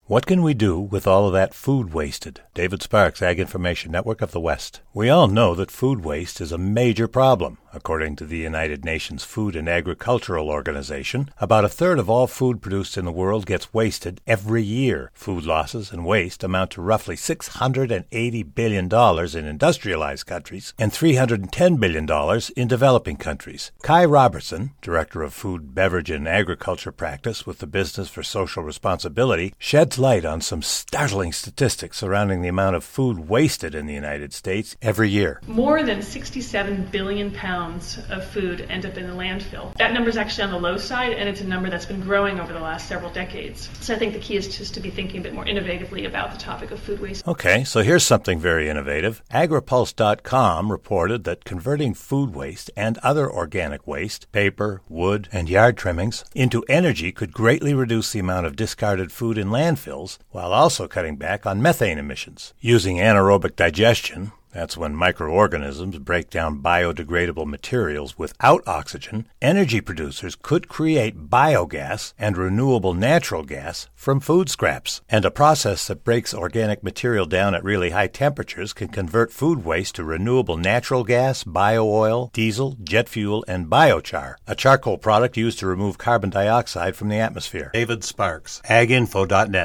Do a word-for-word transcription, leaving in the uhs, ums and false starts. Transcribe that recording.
What can we do with all of that food wasted? David Sparks, Ag Information Network of the West. We all know that food waste is a major problem. According to the United Nations Food and Agricultural Organization, about a third of all food produced in the world gets wasted every year. Food losses and waste amount to roughly six hundred eighty billion dollars in industrialized countries and three hundred ten billion dollars in developing countries. Kai Robertson, Director of Food, Beverage, and Agriculture Practice with the Business for Social Responsibility, sheds light on some startling statistics surrounding the amount of food wasted in the United States every year. More than sixty-seven billion pounds of food end up in the landfill. That number is actually on the low side, and it's a number that's been growing over the last several decades. So I think the key is just to be thinking a bit more innovatively about the topic of food waste. Okay, so here's something very innovative. AgriPulse dot com reported that converting food waste and other organic waste, paper, wood, and yard trimmings, into energy could greatly reduce the amount of discarded food in landfills while also cutting back on methane emissions. Using anaerobic digestion, that's when microorganisms break down biodegradable materials without oxygen, energy producers could create biogas and renewable natural gas from food scraps. And a process that breaks organic material down at really high temperatures can convert food waste to renewable natural gas, bio-oil, diesel, jet fuel, and biochar, a charcoal product used to remove carbon dioxide from the atmosphere. David Sparks, Ag Info dot net.